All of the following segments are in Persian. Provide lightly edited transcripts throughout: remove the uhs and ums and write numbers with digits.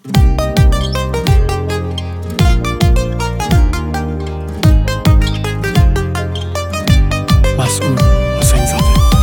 مسئول حسین زاده.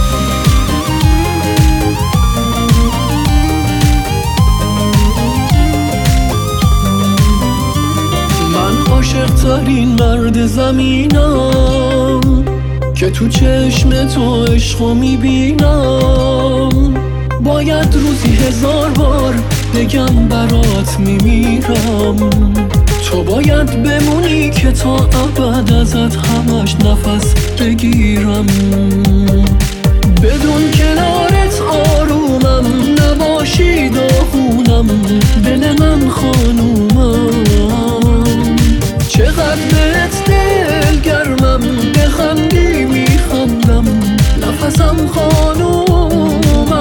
من عاشق ترین مرد زمینم که تو چشم تو عشقو میبینم. باید روزی 1000 بار بگم برات میمیرم. تو باید بمونی که تا ابد ازت همش نفس بگیرم. بدون کنارت آرومم، نباشی داغونم، دل من خانومم. چقدر بهت دلگرمم، بخندی میخندم، نفسم خانومم.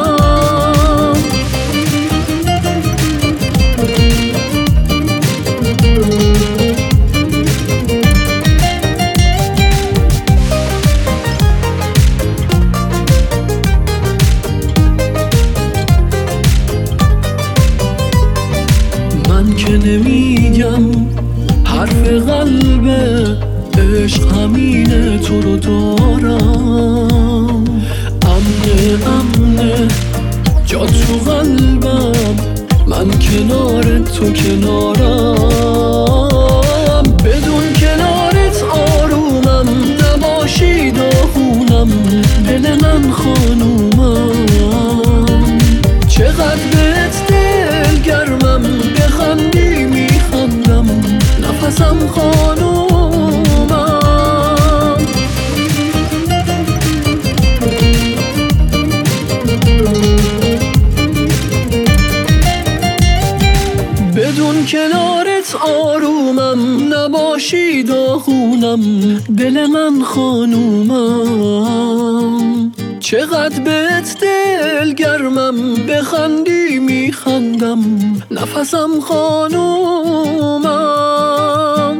من که نمیگم حرف قلبه، عشق همینه تو رو دارم. امنه جا تو قلبم، من کنار تو کنارم. بدون کنارت آرومم، نباشی داغونم، دل من خانومم. چقدر بهت دلگرمم، بخندی میخندم، نفسم خانومم. بدون کنارت آرومم، نباشی داغونم، دل من خانومم. چقدر بهت دلگرمم، بخندی میخندم، نفسم خانومم.